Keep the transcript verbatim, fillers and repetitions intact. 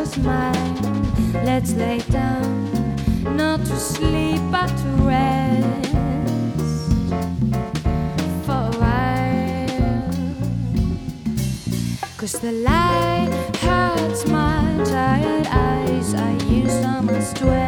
is mine. Let's lay down, not to sleep but to rest for a while. 'Cause the light hurts my tired eyes. I used almost twelve.